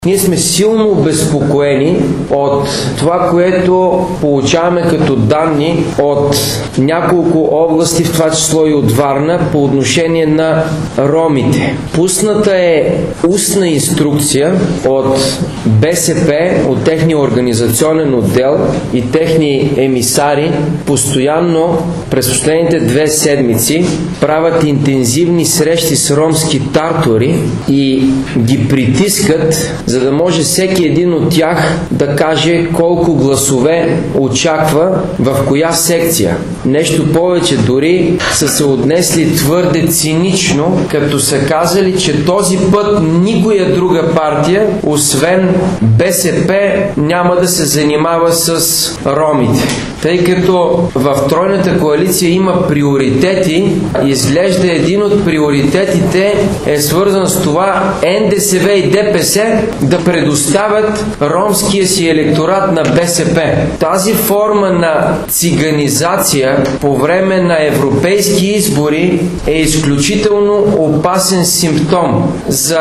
Ние сме силно обезпокоени от това, което получаваме като данни от няколко области, в това число и от Варна, по отношение на ромите. Пусната е устна инструкция от БСП, от техния организационен отдел и техни емисари, постоянно през последните 2 седмици правят интензивни срещи с ромски тартори и ги притискат, за да може всеки един от тях да каже колко гласове очаква в коя секция. Нещо повече, дори са се отнесли твърде цинично, като са казали, че този път никоя друга партия, освен БСП, няма да се занимава с ромите. Тъй като в тройната коалиция има приоритети, изглежда един от приоритетите е свързан с това НДСВ и ДПС да предоставят ромския си електорат на БСП. Тази форма на циганизация по време на европейски избори е изключително опасен симптом. За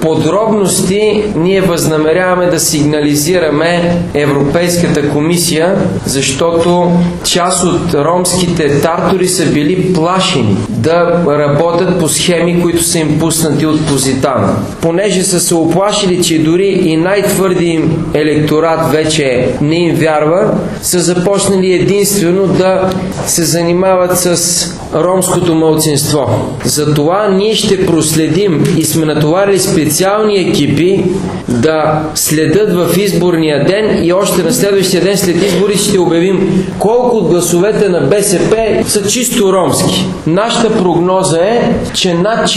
подробности ние възнамеряваме да сигнализираме Европейската комисия, защото част от ромските тартори са били плашени да работят по схеми, които са им пуснати от Позитано. Понеже са се оплашили, че дори и най-твърди им електорат вече не им вярва, са започнали единствено да се занимават с ромското малцинство. Затова ние ще проследим и сме натоварили специални екипи да следят в изборния ден и още на следващия ден след избори ще обявим колко от гласовете на БСП са чисто ромски. Нашата прогноза е, че над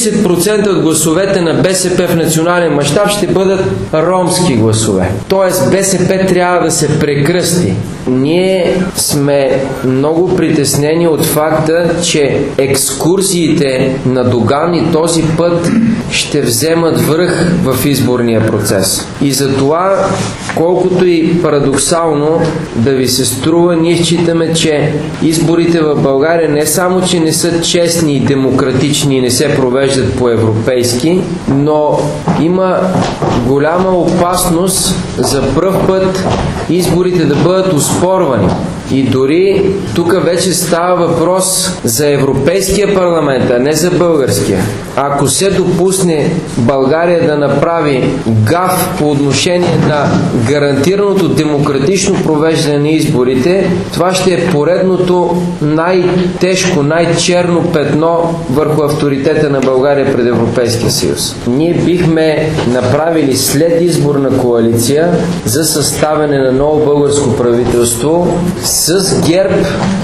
40% от гласовете на БСП в национален мащаб ще бъдат ромски гласове. Тоест БСП трябва да се прекръсти. Ние сме много притеснени от факта, че екскурзиите на Доган и този път ще вземат връх в изборния процес. И затова, колкото и парадоксално да ви се струва, ние считаме, че изборите в България не само, че не са честни и демократични и не се провеждат по-европейски, но има голяма опасност за пръв път изборите да бъдат оспорвани. И дори тук вече става въпрос за Европейския парламент, а не за българския. Ако се допусне България да направи гаф по отношение на гарантираното демократично провеждане на изборите, това ще е поредното най-тежко, най-черно петно върху авторитета на България пред Европейския съюз. Ние бихме направили след изборна коалиция за съставяне на ново българско правителство с ГЕРБ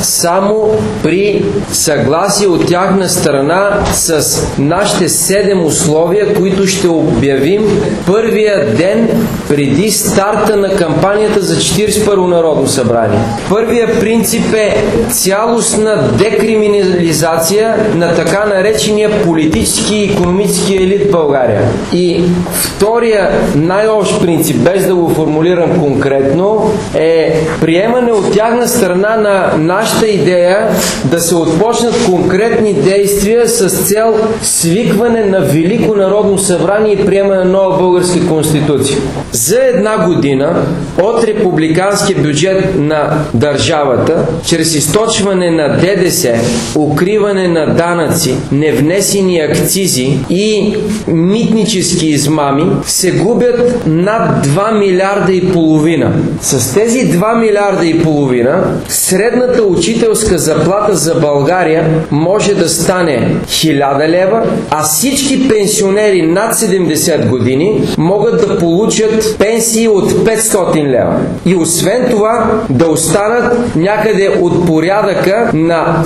само при съгласие от тяхна страна с нашите 7 условия, които ще обявим първия ден преди старта на кампанията за 41-во Народно събрание. Първия принцип е цялостна декриминализация на така наречения политически и икономически елит в България. И втория най-общ принцип, без да го формулирам конкретно, е приемане от тяхна страна на нашата идея да се отпочнат конкретни действия с цел свикване на Велико народно събрание и приемане на нова българска конституция. За 1 година от републиканския бюджет на държавата, чрез източване на ДДС, укриване на данъци, невнесени акцизи и митнически измами, се губят над 2 милиарда и половина. С тези 2 милиарда и половина средната учителска заплата за България може да стане 1000 лева, а всички пенсионери над 70 години могат да получат пенсии от 500 лева. И освен това да останат някъде от порядъка на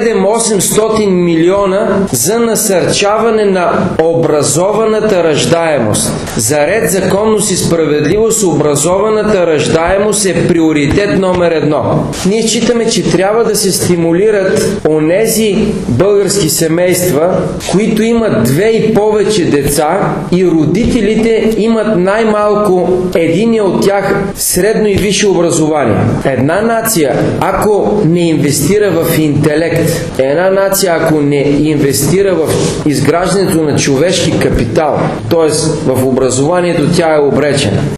700-800 милиона за насърчаване на образованата раждаемост. За ред, законност и справедливост образованата раждаемост е приоритет номер 1. Ние считаме, че трябва да се стимулират онези български семейства, които имат 2 и повече деца и родителите имат най-малко един от тях средно и висше образование. Една нация, ако не инвестира в интелект, една нация, ако не инвестира в изграждането на човешки капитал, т.е. в образованието, тя е обречена.